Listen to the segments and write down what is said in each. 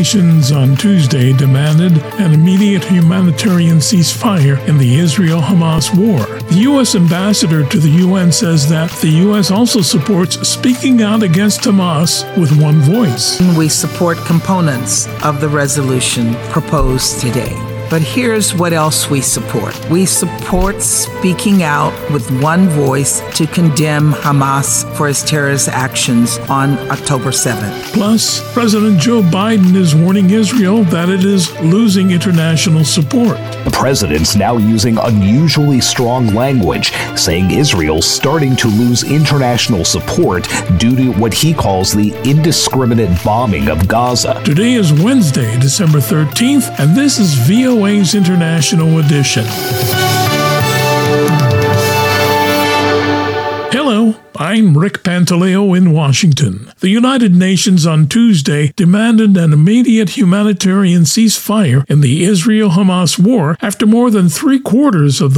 Nations on Tuesday demanded an immediate humanitarian ceasefire in the Israel-Hamas war. The U.S. ambassador to the UN says that the U.S. also supports speaking out against Hamas with one voice. We support components of the resolution proposed today. But here's what else we support. We support speaking out with one voice to condemn Hamas for its terrorist actions on October 7th. Plus, President Joe Biden is warning Israel that it is losing international support. The president's now using unusually strong language, saying Israel's starting to lose international support due to what he calls the indiscriminate bombing of Gaza. Today is Wednesday, December 13th, and this is VOA's International Edition. Hello, I'm Rick Pantaleo in Washington. The United Nations on Tuesday demanded an immediate humanitarian ceasefire in the Israel-Hamas war after more than three-quarters of the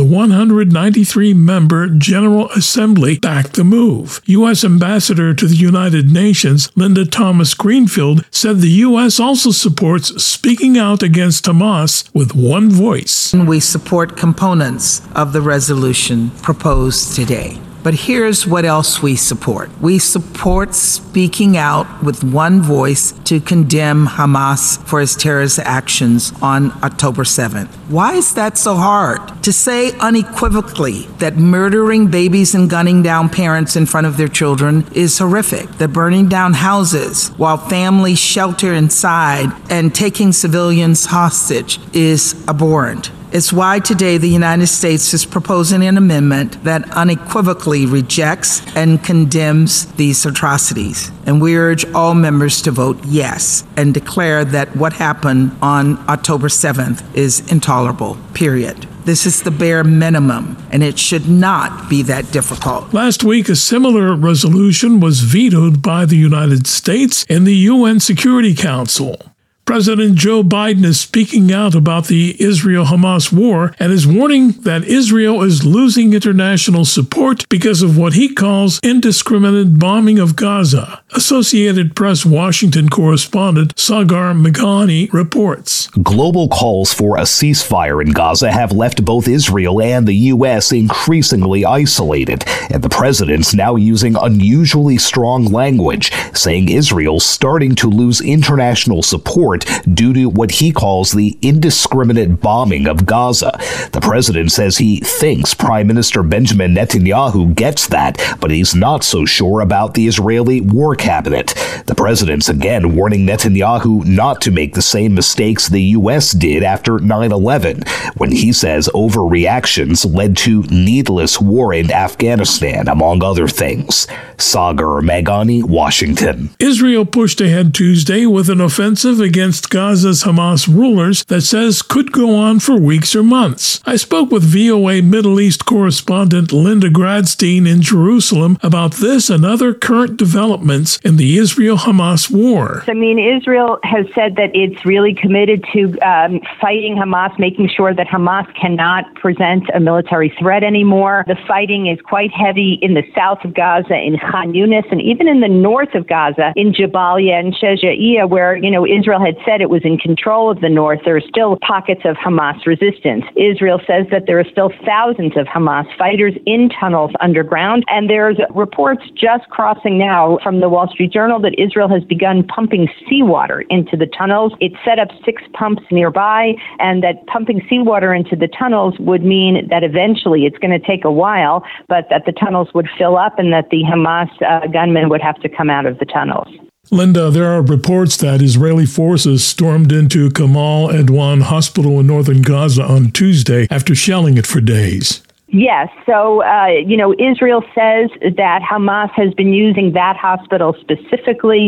193-member General Assembly backed the move. U.S. Ambassador to the United Nations, Linda Thomas-Greenfield, said the U.S. also supports speaking out against Hamas with one voice. We support components of the resolution proposed today. But here's what else we support. We support speaking out with one voice to condemn Hamas for its terrorist actions on October 7th. Why is that so hard? To say unequivocally that murdering babies and gunning down parents in front of their children is horrific, that burning down houses while families shelter inside and taking civilians hostage is abhorrent. It's why today the United States is proposing an amendment that unequivocally rejects and condemns these atrocities. And we urge all members to vote yes and declare that what happened on October 7th is intolerable, period. This is the bare minimum, and it should not be that difficult. Last week, a similar resolution was vetoed by the United States in the UN Security Council. President Joe Biden is speaking out about the Israel-Hamas war and is warning that Israel is losing international support because of what he calls indiscriminate bombing of Gaza. Associated Press Washington correspondent Sagar Meghani reports. Global calls for a ceasefire in Gaza have left both Israel and the U.S. increasingly isolated, and the president's now using unusually strong language, saying Israel's starting to lose international support due to what he calls the indiscriminate bombing of Gaza. The president says he thinks Prime Minister Benjamin Netanyahu gets that, but he's not so sure about the Israeli war cabinet. The president's again warning Netanyahu not to make the same mistakes the U.S. did after 9/11, when he says overreactions led to needless war in Afghanistan, among other things. Sagar Meghani, Washington. Israel pushed ahead Tuesday with an offensive against Gaza's Hamas rulers that says could go on for weeks or months. I spoke with VOA Middle East correspondent Linda Gradstein in Jerusalem about this and other current developments in the Israel-Hamas war. I mean, Israel has said that it's really committed to fighting Hamas, making sure that Hamas cannot present a military threat anymore. The fighting is quite heavy in the south of Gaza, in Khan Yunis, and even in the north of Gaza, in Jabalia and Shejaiya, where, Israel had said it was in control of the north. There are still pockets of Hamas resistance. Israel says that there are still thousands of Hamas fighters in tunnels underground, and there's reports just crossing now from the Wall Street Journal that Israel has begun pumping seawater into the tunnels. It set up 6 pumps nearby, and that pumping seawater into the tunnels would mean that eventually, it's going to take a while, but that the tunnels would fill up and that the Hamas gunmen would have to come out of the tunnels. Linda, there are reports that Israeli forces stormed into Kamal Adwan Hospital in northern Gaza on Tuesday after shelling it for days. Yes. So, Israel says that Hamas has been using that hospital specifically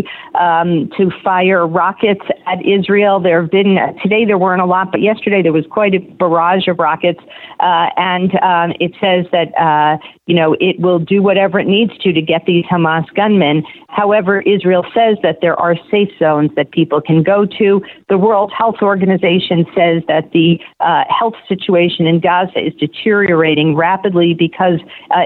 to fire rockets at Israel. There have been, today there weren't a lot, but yesterday there was quite a barrage of rockets. And it says that, it will do whatever it needs to get these Hamas gunmen. However, Israel says that there are safe zones that people can go to. The World Health Organization says that the health situation in Gaza is deteriorating rapidly because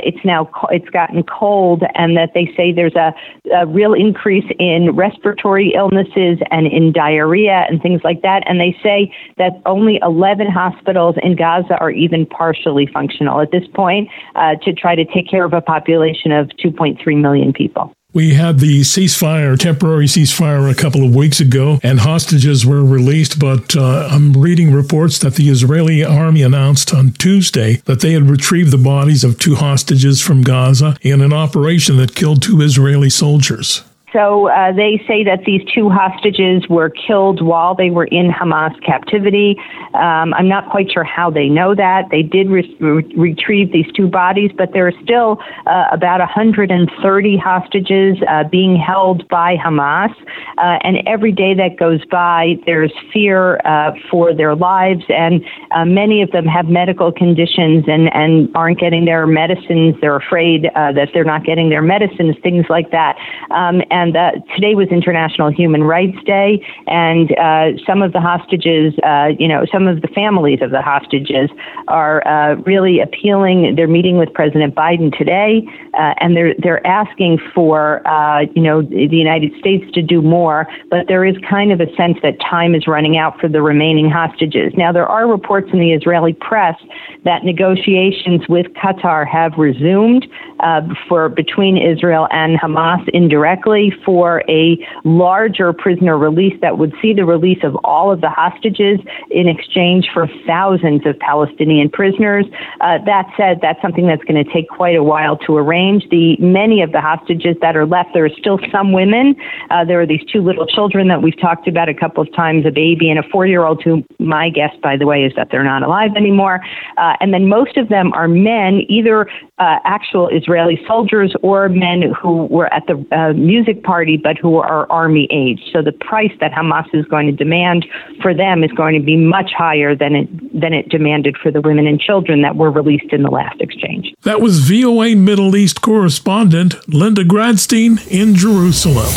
it's gotten cold, and that they say there's a real increase in respiratory illnesses and in diarrhea and things like that. And they say that only 11 hospitals in Gaza are even partially functional at this point to try to take care of a population of 2.3 million people. We had the temporary ceasefire a couple of weeks ago, and hostages were released, but I'm reading reports that the Israeli army announced on Tuesday that they had retrieved the bodies of 2 hostages from Gaza in an operation that killed 2 Israeli soldiers. So they say that these 2 hostages were killed while they were in Hamas captivity. I'm not quite sure how they know that. They did retrieve these 2 bodies, but there are still about 130 hostages being held by Hamas. And every day that goes by, there's fear for their lives. And many of them have medical conditions and aren't getting their medicines. They're afraid that they're not getting their medicines, things like that. And today was International Human Rights Day, and some of the hostages, some of the families of the hostages are really appealing. They're meeting with President Biden today, and they're asking for, the United States to do more, but there is kind of a sense that time is running out for the remaining hostages. Now, there are reports in the Israeli press that negotiations with Qatar have resumed between Israel and Hamas indirectly for a larger prisoner release that would see the release of all of the hostages in exchange for thousands of Palestinian prisoners. That said, that's something that's going to take quite a while to arrange. Many of the hostages that are left, there are still some women. There are these 2 little children that we've talked about a couple of times, a baby and a 4-year-old, who my guess, by the way, is that they're not alive anymore. And then most of them are men, either actual Israeli soldiers or men who were at the music party but who are army aged. So the price that Hamas is going to demand for them is going to be much higher than it demanded for the women and children that were released in the last exchange. That was VOA Middle East correspondent Linda Gradstein in Jerusalem.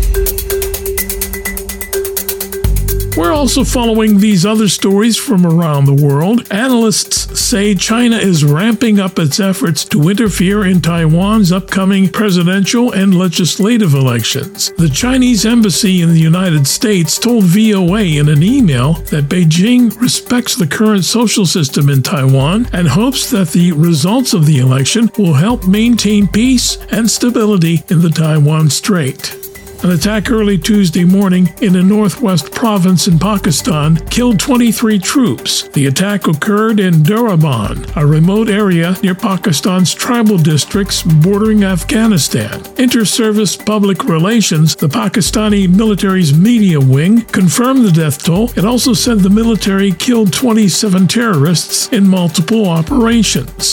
We're also following these other stories from around the world. Analysts say China is ramping up its efforts to interfere in Taiwan's upcoming presidential and legislative elections. The Chinese embassy in the United States told VOA in an email that Beijing respects the current social system in Taiwan and hopes that the results of the election will help maintain peace and stability in the Taiwan Strait. An attack early Tuesday morning in a northwest province in Pakistan killed 23 troops. The attack occurred in Duraban, a remote area near Pakistan's tribal districts bordering Afghanistan. Inter-Service Public Relations, the Pakistani military's media wing, confirmed the death toll. It also said the military killed 27 terrorists in multiple operations.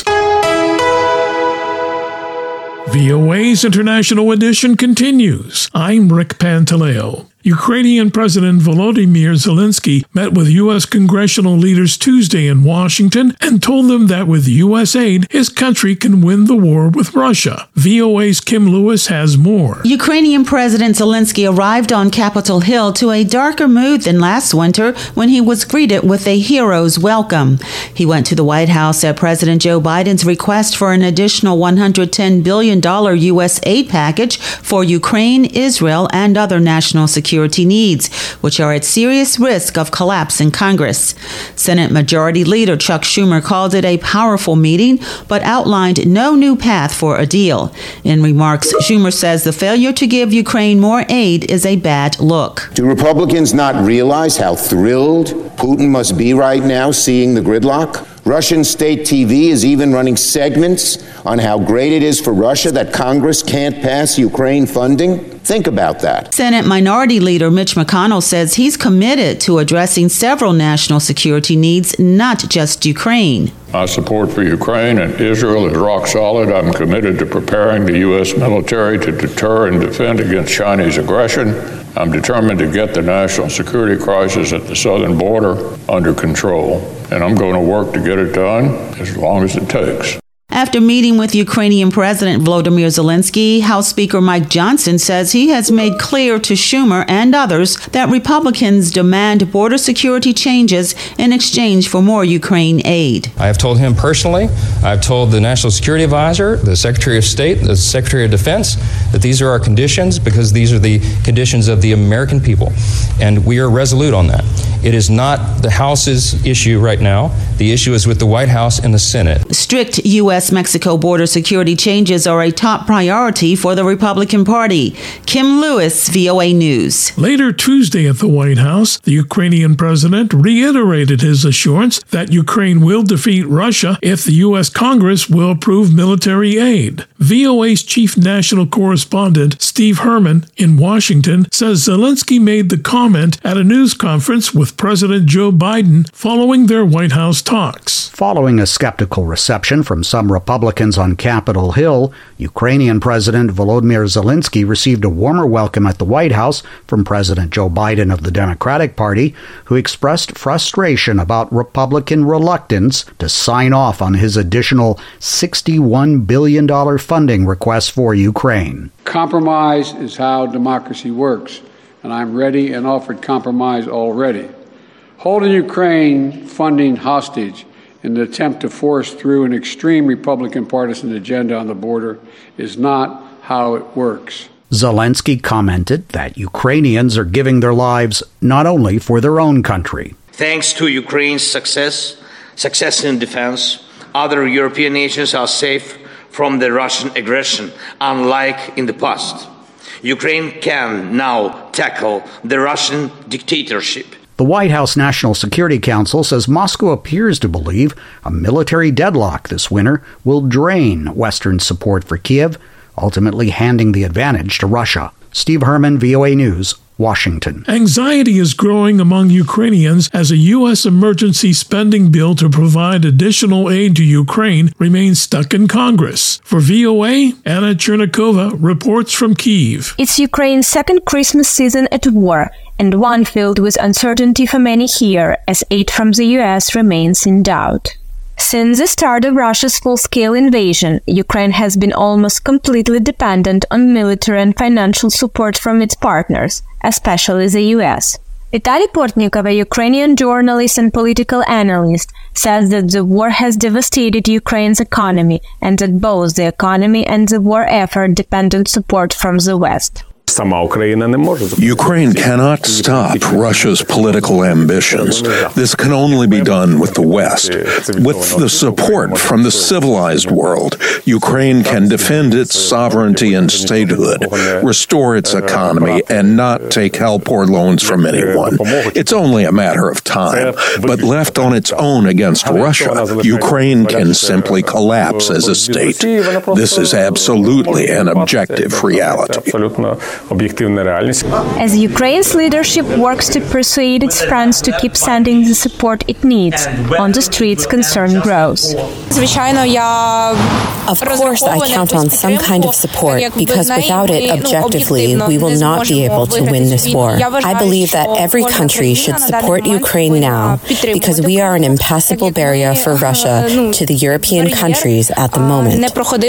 VOA's International Edition continues. I'm Rick Pantaleo. Ukrainian President Volodymyr Zelensky met with U.S. congressional leaders Tuesday in Washington and told them that with U.S. aid, his country can win the war with Russia. VOA's Kim Lewis has more. Ukrainian President Zelensky arrived on Capitol Hill to a darker mood than last winter when he was greeted with a hero's welcome. He went to the White House at President Joe Biden's request for an additional $110 billion U.S. aid package for Ukraine, Israel, and other national security needs, which are at serious risk of collapse in Congress. Senate Majority Leader Chuck Schumer called it a powerful meeting, but outlined no new path for a deal. In remarks, Schumer says the failure to give Ukraine more aid is a bad look. Do Republicans not realize how thrilled Putin must be right now seeing the gridlock? Russian state TV is even running segments on how great it is for Russia that Congress can't pass Ukraine funding. Think about that. Senate Minority Leader Mitch McConnell says he's committed to addressing several national security needs, not just Ukraine. My support for Ukraine and Israel is rock solid. I'm committed to preparing the U.S. military to deter and defend against Chinese aggression. I'm determined to get the national security crisis at the southern border under control, and I'm going to work to get it done as long as it takes. After meeting with Ukrainian President Volodymyr Zelensky, House Speaker Mike Johnson says he has made clear to Schumer and others that Republicans demand border security changes in exchange for more Ukraine aid. I have told him personally, I've told the National Security Advisor, the Secretary of State, the Secretary of Defense, that these are our conditions because these are the conditions of the American people. And we are resolute on that. It is not the House's issue right now. The issue is with the White House and the Senate. Strict U.S.-Mexico border security changes are a top priority for the Republican Party. Kim Lewis, VOA News. Later Tuesday at the White House, the Ukrainian president reiterated his assurance that Ukraine will defeat Russia if the U.S. Congress will approve military aid. VOA's chief national correspondent, Steve Herman, in Washington, says Zelensky made the comment at a news conference with President Joe Biden following their White House talks. Following a skeptical reception from some Republicans on Capitol Hill, Ukrainian President Volodymyr Zelensky received a warmer welcome at the White House from President Joe Biden of the Democratic Party, who expressed frustration about Republican reluctance to sign off on his additional $61 billion funding request for Ukraine. Compromise is how democracy works, and I'm ready and offered compromise already. Holding Ukraine funding hostage in an attempt to force through an extreme Republican partisan agenda on the border is not how it works. Zelensky commented that Ukrainians are giving their lives not only for their own country. Thanks to Ukraine's success in defense, other European nations are safe from the Russian aggression, unlike in the past. Ukraine can now tackle the Russian dictatorship. The White House National Security Council says Moscow appears to believe a military deadlock this winter will drain Western support for Kiev, ultimately handing the advantage to Russia. Steve Herman, VOA News, Washington. Anxiety is growing among Ukrainians as a U.S. emergency spending bill to provide additional aid to Ukraine remains stuck in Congress. For VOA, Anna Chernikova reports from Kyiv. It's Ukraine's second Christmas season at war, and one filled with uncertainty for many here, as aid from the U.S. remains in doubt. Since the start of Russia's full-scale invasion, Ukraine has been almost completely dependent on military and financial support from its partners, especially the U.S. Vitaly Portnikov, a Ukrainian journalist and political analyst, says that the war has devastated Ukraine's economy and that both the economy and the war effort depend on support from the West. Ukraine cannot stop Russia's political ambitions. This can only be done with the West. With the support from the civilized world, Ukraine can defend its sovereignty and statehood, restore its economy, and not take help or loans from anyone. It's only a matter of time. But left on its own against Russia, Ukraine can simply collapse as a state. This is absolutely an objective reality. As Ukraine's leadership works to persuade its friends to keep sending the support it needs, on the streets concern grows. Of course, I count on some kind of support because without it, objectively, we will not be able to win this war. I believe that every country should support Ukraine now because we are an impassable barrier for Russia to the European countries at the moment.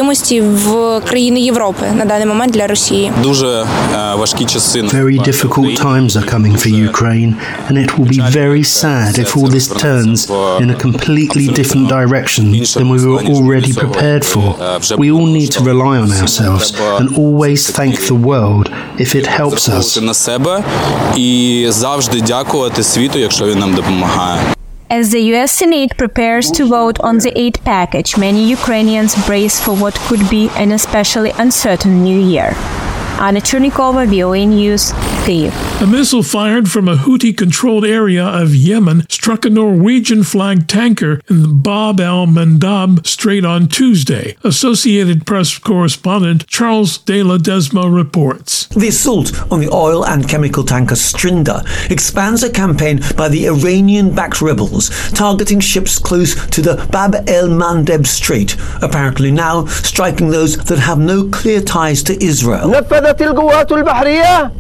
Very difficult times are coming for Ukraine, and it will be very sad if all this turns in a completely different direction than we were already prepared for. We all need to rely on ourselves and always thank the world if it helps us. As the U.S. Senate prepares to vote on the aid package, many Ukrainians brace for what could be an especially uncertain new year. Anna Chernikova, VOA News, Kyiv. A missile fired from a Houthi-controlled area of Yemen struck a Norwegian-flagged tanker in the Bab el-Mandab Strait on Tuesday. Associated Press correspondent Charles De La Desma reports. The assault on the oil and chemical tanker Strinder expands a campaign by the Iranian-backed rebels targeting ships close to the Bab el-Mandeb Strait, apparently now striking those that have no clear ties to Israel. القوات البحرية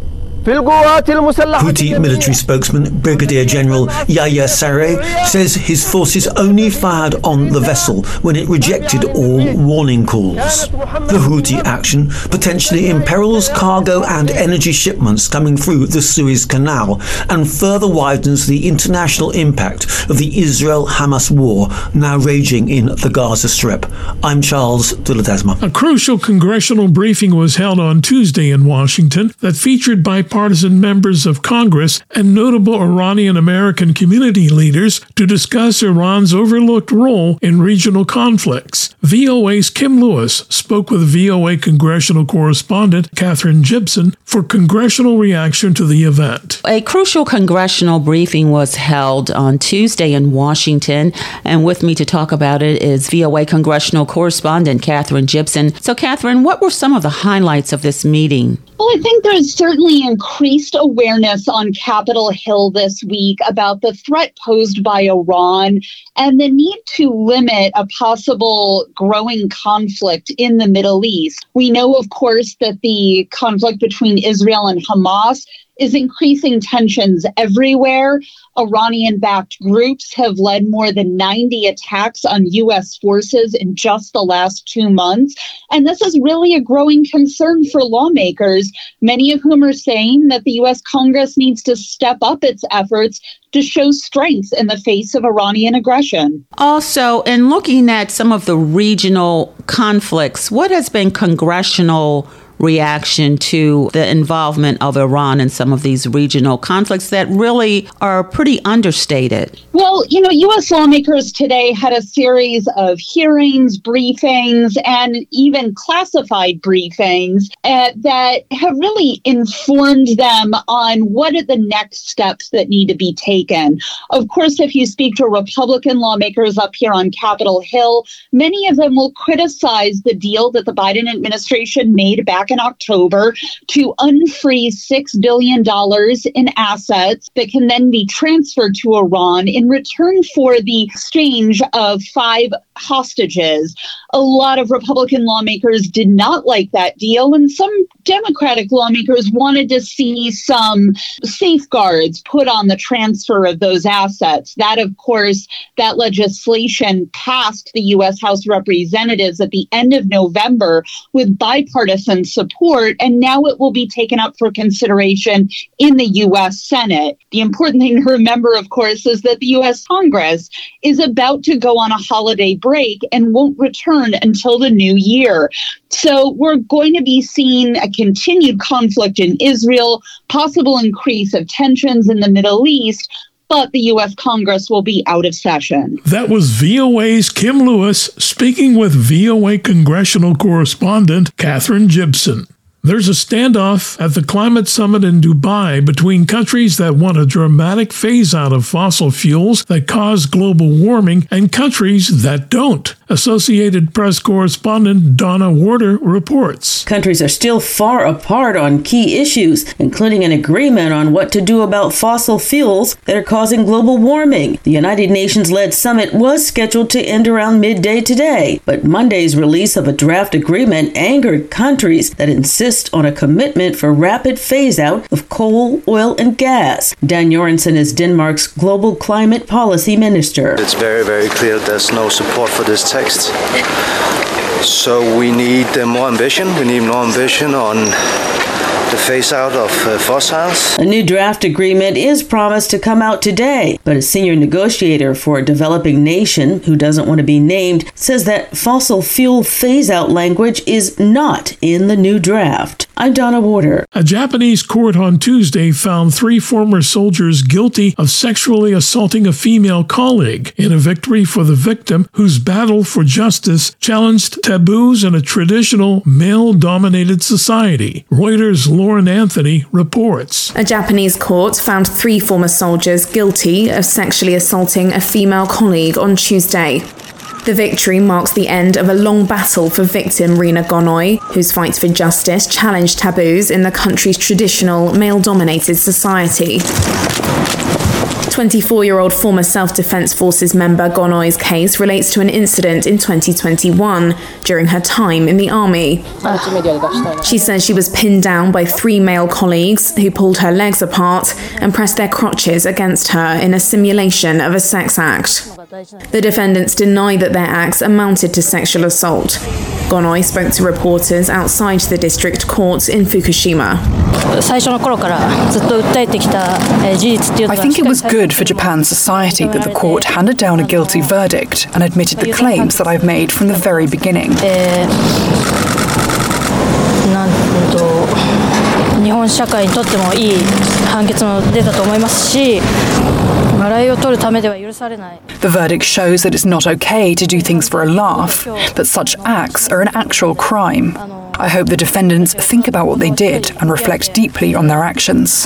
Houthi military spokesman Brigadier General Yahya Saree says his forces only fired on the vessel when it rejected all warning calls. The Houthi action potentially imperils cargo and energy shipments coming through the Suez Canal and further widens the international impact of the Israel-Hamas war now raging in the Gaza Strip. I'm Charles de Ledesma. A crucial congressional briefing was held on Tuesday in Washington that featured bipartisan members of Congress and notable Iranian-American community leaders to discuss Iran's overlooked role in regional conflicts. VOA's Kim Lewis spoke with VOA congressional correspondent Katherine Gibson for congressional reaction to the event. A crucial congressional briefing was held on Tuesday in Washington, and with me to talk about it is VOA congressional correspondent Katherine Gibson. So, Katherine, what were some of the highlights of this meeting? Well, I think there's certainly increased awareness on Capitol Hill this week about the threat posed by Iran and the need to limit a possible growing conflict in the Middle East. We know, of course, that the conflict between Israel and Hamas is increasing tensions everywhere. Iranian-backed groups have led more than 90 attacks on U.S. forces in just the last 2 months. And this is really a growing concern for lawmakers, many of whom are saying that the U.S. Congress needs to step up its efforts to show strength in the face of Iranian aggression. Also, in looking at some of the regional conflicts, what has been congressional reaction to the involvement of Iran in some of these regional conflicts that really are pretty understated? Well, U.S. lawmakers today had a series of hearings, briefings, and even classified briefings that have really informed them on what are the next steps that need to be taken. Of course, if you speak to Republican lawmakers up here on Capitol Hill, many of them will criticize the deal that the Biden administration made back in October to unfreeze $6 billion in assets that can then be transferred to Iran in return for the exchange of 5 hostages. A lot of Republican lawmakers did not like that deal, and some Democratic lawmakers wanted to see some safeguards put on the transfer of those assets. That, of course, that legislation passed the U.S. House of Representatives at the end of November with bipartisan support, and now it will be taken up for consideration in the U.S. Senate. The important thing to remember, of course, is that the U.S. Congress is about to go on a holiday break and won't return until the new year. So we're going to be seeing a continued conflict in Israel, possible increase of tensions in the Middle East, but the U.S. Congress will be out of session. That was VOA's Kim Lewis speaking with VOA congressional correspondent Katherine Gibson. There's a standoff at the climate summit in Dubai between countries that want a dramatic phase-out of fossil fuels that cause global warming and countries that don't. Associated Press correspondent Donna Warder reports. Countries are still far apart on key issues, including an agreement on what to do about fossil fuels that are causing global warming. The United Nations-led summit was scheduled to end around midday today, but Monday's release of a draft agreement angered countries that insist on a commitment for rapid phase-out of coal, oil, and gas. Dan Jorensen is Denmark's global climate policy minister. It's very, very clear there's no support for this text. So we need more ambition. We need more ambition on the phase-out of fossils. A new draft agreement is promised to come out today, but a senior negotiator for a developing nation who doesn't want to be named says that fossil fuel phase-out language is not in the new draft. I'm Donna Warder. A Japanese court on Tuesday found 3 former soldiers guilty of sexually assaulting a female colleague in a victory for the victim whose battle for justice challenged taboos in a traditional male-dominated society. Reuters' Lauren Anthony reports. A Japanese court found 3 former soldiers guilty of sexually assaulting a female colleague on Tuesday. The victory marks the end of a long battle for victim Rina Gonoi, whose fight for justice challenged taboos in the country's traditional male-dominated society. 24-year-old former Self-Defense Forces member Gonoi's case relates to an incident in 2021 during her time in the army. She says she was pinned down by 3 male colleagues who pulled her legs apart and pressed their crotches against her in a simulation of a sex act. The defendants deny that their acts amounted to sexual assault. Gonoi spoke to reporters outside the district court in Fukushima. I think it was good for Japan's society that the court handed down a guilty verdict and admitted the claims that I've made from the very beginning. The verdict shows that it's not okay to do things for a laugh, that such acts are an actual crime. I hope the defendants think about what they did and reflect deeply on their actions.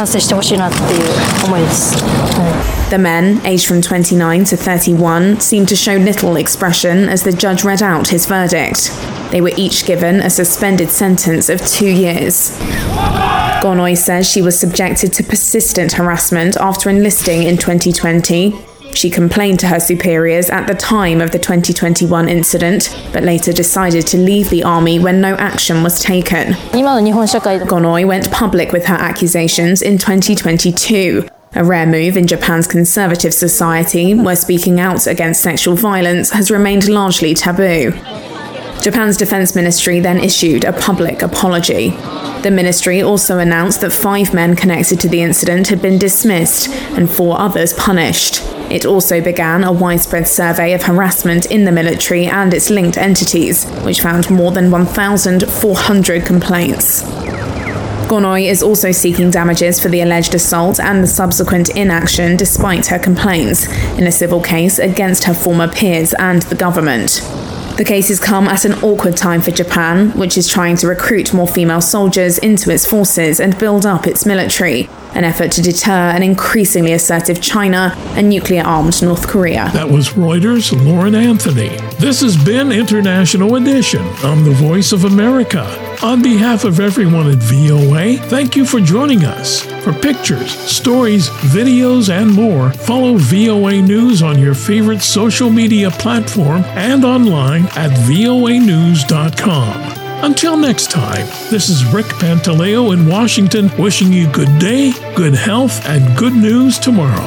The men, aged from 29 to 31, seemed to show little expression as the judge read out his verdict. They were each given a suspended sentence of 2 years. Gonoi says she was subjected to persistent harassment after enlisting in 2020. She complained to her superiors at the time of the 2021 incident, but later decided to leave the army when no action was taken. Gonoi went public with her accusations in 2022, a rare move in Japan's conservative society, where speaking out against sexual violence has remained largely taboo. Japan's defense ministry then issued a public apology. The ministry also announced that 5 men connected to the incident had been dismissed and 4 others punished. It also began a widespread survey of harassment in the military and its linked entities, which found more than 1,400 complaints. Gonoi is also seeking damages for the alleged assault and the subsequent inaction despite her complaints, in a civil case against her former peers and the government. The case has come at an awkward time for Japan, which is trying to recruit more female soldiers into its forces and build up its military, an effort to deter an increasingly assertive China and nuclear-armed North Korea. That was Reuters' Lauren Anthony. This has been International Edition. I'm the Voice of America. On behalf of everyone at VOA, thank you for joining us. For pictures, stories, videos, and more, follow VOA News on your favorite social media platform and online at voanews.com. Until next time, this is Rick Pantaleo in Washington wishing you good day, good health, and good news tomorrow.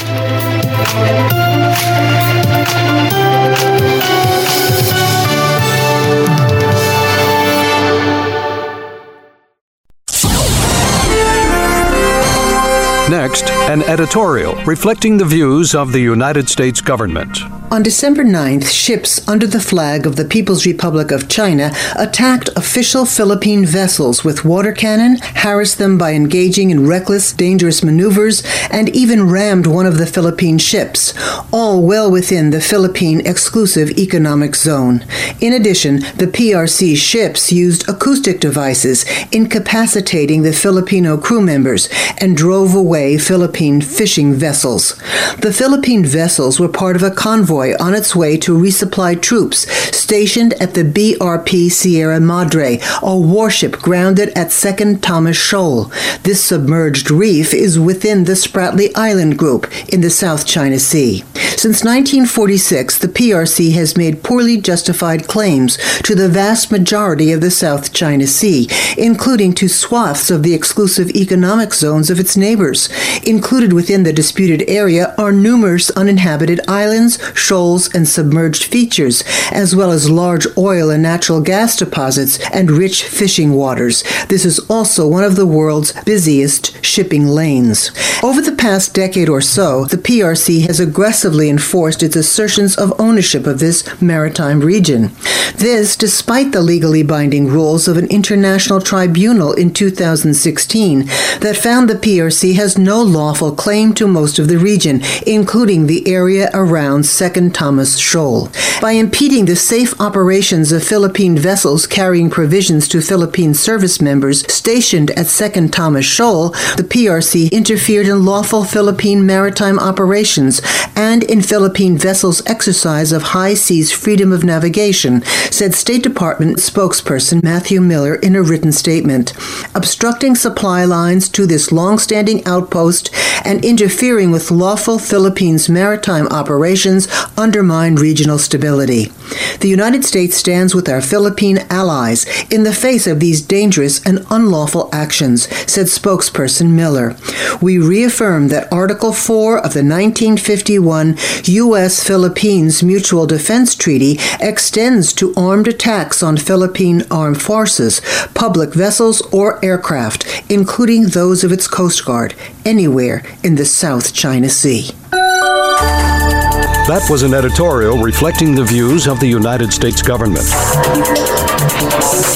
Next, an editorial reflecting the views of the United States government. On December 9th, ships under the flag of the People's Republic of China attacked official Philippine vessels with water cannon, harassed them by engaging in reckless, dangerous maneuvers, and even rammed one of the Philippine ships, all well within the Philippine Exclusive Economic Zone. In addition, the PRC ships used acoustic devices, incapacitating the Filipino crew members, and drove away Philippine fishing vessels. The Philippine vessels were part of a convoy on its way to resupply troops stationed at the BRP Sierra Madre, a warship grounded at 2nd Thomas Shoal. This submerged reef is within the Spratly Island Group in the South China Sea. Since 1946, the PRC has made poorly justified claims to the vast majority of the South China Sea, including to swaths of the exclusive economic zones of its neighbors. Included within the disputed area are numerous uninhabited islands, shoals, and submerged features, as well as large oil and natural gas deposits and rich fishing waters. This is also one of the world's busiest shipping lanes. Over the past decade or so, the PRC has aggressively enforced its assertions of ownership of this maritime region. This, despite the legally binding rules of an international tribunal in 2016 that found the PRC has no lawful claim to most of the region, including the area around 2nd Second Thomas Shoal. By impeding the safe operations of Philippine vessels carrying provisions to Philippine service members stationed at Second Thomas Shoal, the PRC interfered in lawful Philippine maritime operations and in Philippine vessels' exercise of high seas freedom of navigation, said State Department spokesperson Matthew Miller in a written statement. Obstructing supply lines to this long-standing outpost and interfering with lawful Philippines maritime operations undermine regional stability. The United States stands with our Philippine allies in the face of these dangerous and unlawful actions, said spokesperson Miller. We reaffirm that Article 4 of the 1951 U.S.-Philippines Mutual Defense Treaty extends to armed attacks on Philippine armed forces, public vessels, or aircraft, including those of its Coast Guard, anywhere in the South China Sea. That was an editorial reflecting the views of the United States government.